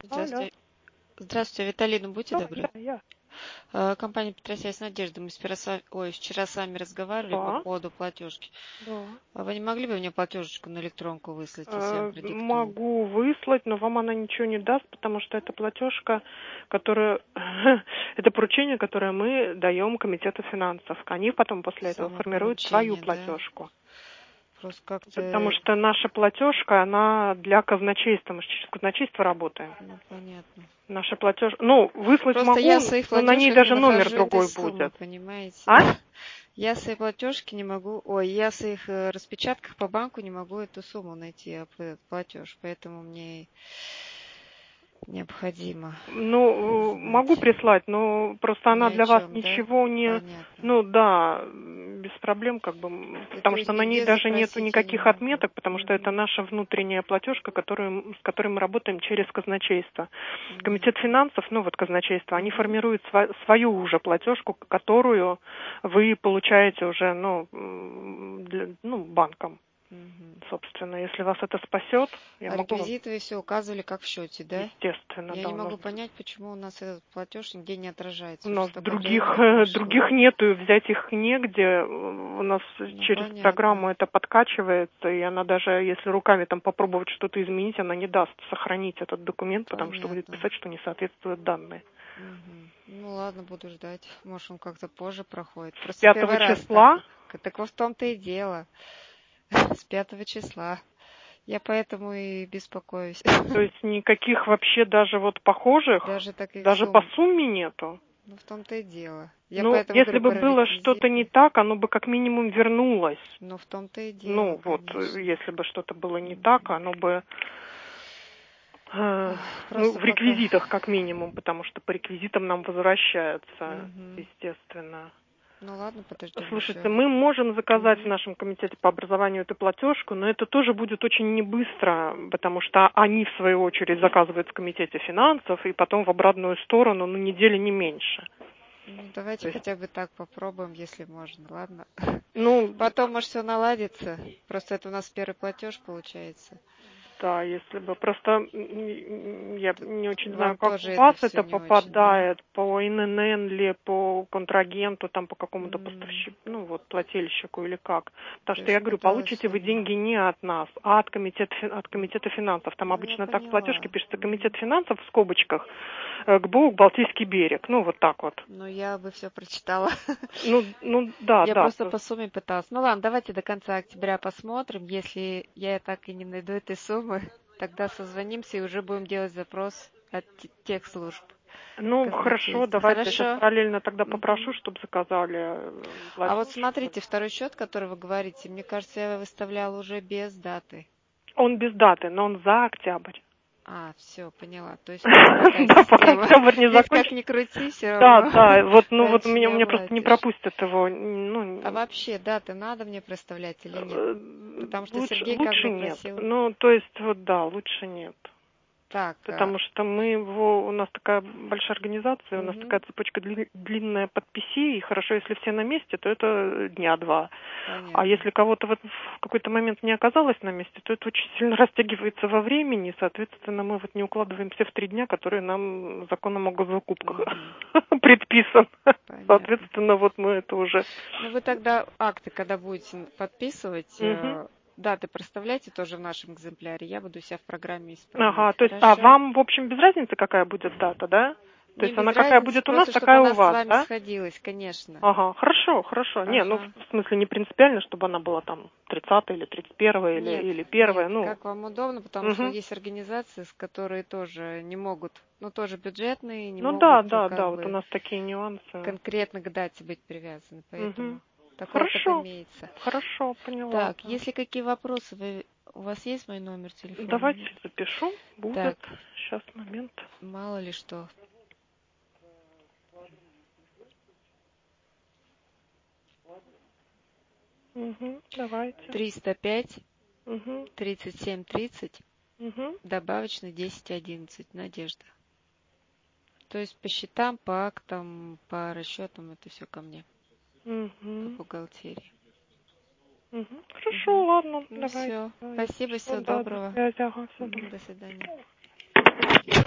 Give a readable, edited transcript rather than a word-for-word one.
Алло. Здравствуйте. Здравствуйте, Виталий, будьте Да, добры. я. Компания Петросвязь Надежда. Мы вчера с вами разговаривали по Да, поводу платежки. да. Вы не могли бы мне платежечку на электронку выслать, если я вам продиктую? Могу выслать, но вам она ничего не даст, потому что это платежка, которая... это поручение, которое мы даем Комитету финансов. Они потом после этого Само формируют свою поручение, да? платежку. Просто Потому как-то, что наша платежка, она для казначейства. Мы же через казначейство работаем. понятно. Наша платеж... Ну, выслать Просто я в могу, своих но на ней платежках не даже номер нахожу этой другой суммы, будет. понимаете? А? Я в своей платежке не могу, я в своих распечатках по банку не могу эту сумму найти, этот платеж, поэтому мне необходимо Ну, могу знать. прислать, но просто Ни она о для вас чем, да? ничего не... Понятно. Ну да, без проблем как бы, То потому есть что на ней нигде даже нету запросить я не никаких могу. отметок, потому что это Мгм. наша внутренняя платежка, с которой мы работаем через казначейство. Комитет Понятно. финансов, ну вот казначейство, они Мгм. формируют свою уже платежку, которую вы получаете уже, банком. Мгм. Собственно, если вас это спасет, я А могу вам, реквизиты вы все указывали как в счете, да? естественно, Я да, не могу понять, почему у нас этот платеж нигде не отражается. у Уже нас столько других, времени прошло. других нету, и взять их негде. У нас Ну, через понятно. программу это подкачивается, и она даже, если руками там попробовать что-то изменить, она не даст сохранить этот документ, потому что будет Понятно. писать, что не соответствуют данные. Мгм. Ну ладно, буду ждать. Может, он как-то позже проходит. Просто Пятого первый раз так. числа, Так вот в том-то и дело. С 5 числа. Я поэтому и беспокоюсь. то есть никаких вообще даже вот похожих, Даже таких даже по сумм. сумме нету. Ну, в том-то и дело. Я Ну, поэтому если говорю бы про было что-то не реквизиты. так, оно бы как минимум вернулось. Ну, в том-то и дело, Ну, вот, конечно. если бы что-то было не так, оно бы Ох, ну, просто в пока. реквизитах как минимум, потому что по реквизитам нам возвращаются, Мгм. естественно. Ну ладно, подождем Слушайте, еще. мы можем заказать в Мгм. нашем комитете по образованию эту платежку, но это тоже будет очень не быстро, потому что они, в свою очередь, заказывают в комитете финансов, и потом в обратную сторону, недели не меньше. Ну, давайте То есть, хотя бы так попробуем, если можно, ладно? ну, Потом, может, все наладится. Просто это у нас первый платеж получается. да, если бы. Просто я Тут не очень знаю, вам как тоже у это вас все это не очень, да? попадает, по ИНН ли, по контрагенту, там по какому-то М, поставщику, плательщику или как. Потому То что есть я говорю, куда получите вы сумма? деньги не от нас, а от комитета финансов. Там Ну, я обычно так в платежке поняла. пишется комитет Мгм. финансов в скобочках, ГБУ Балтийский берег. Ну, вот так вот. Но я бы все прочитала. Да, Я да. просто по сумме пыталась. Ну ладно, давайте до конца октября посмотрим. Если я так и не найду этой суммы, тогда созвонимся и уже будем делать запрос от тех служб Хорошо, казначейства. давайте я сейчас Хорошо? параллельно тогда Мгм. попрошу, чтобы заказали А вот платежку. смотрите, второй счет, который вы говорите, мне кажется, я выставляла уже без даты. Он без даты, но он за октябрь. Все, поняла. То есть у нас такая Да, пока система. октябрь не Здесь как закончится. ни крути, все Да, равно да, вот у раньше не меня просто не оплатишь. пропустят его. А вообще даты надо мне проставлять или нет? Потому что Сергей как Лучше бы нет. просил. То есть, вот да, лучше нет. Так, Потому что у нас такая большая организация, у нас мгм, такая цепочка длинная подписей, и хорошо, если все на месте, то это дня два. А понятно. если кого-то в какой-то момент не оказалось на месте, то это очень сильно растягивается во времени, и, соответственно, мы не укладываемся в 3 дня, которые нам законом о госзакупках Мгм, предписан. понятно. Соответственно, мы это уже... Ну вы тогда акты, когда будете подписывать, Мгм. даты проставляйте тоже в нашем экземпляре. Я буду себя в программе исправлять. Ага, то есть, Хорошо? вам, в общем, без разницы, какая будет дата, да? То Мне есть без она какая разницы, будет у нас, просто чтобы такая у у нас с вас, вами да? сходилось, конечно. Ага, хорошо, хорошо. Не, Ага. в смысле не принципиально, чтобы она была там 30 или 31 Нет, или нет, 1, как вам удобно, потому что Угу. есть организации, с которые тоже не могут, тоже бюджетные, не Да, могут да, как да, вот у бы нас такие нюансы. конкретно к дате быть привязаны, Угу. поэтому такой опыт Хорошо, имеется. хорошо, поняла. Так, если какие вопросы, у вас есть мой номер телефона? Давайте запишу, будет. Так, Сейчас, момент. мало ли что. Угу, давайте. 305 Угу, 37 30, угу, добавочный 10 11. Надежда. То есть по счетам, по актам, по расчетам это все ко мне, по угу, бухгалтерии. угу. Хорошо, Мгм. ладно, Ну давайте. все. Да, если Спасибо, что, всего да, до доброго. связи, ага, всё, Мгм. доброго. До свидания.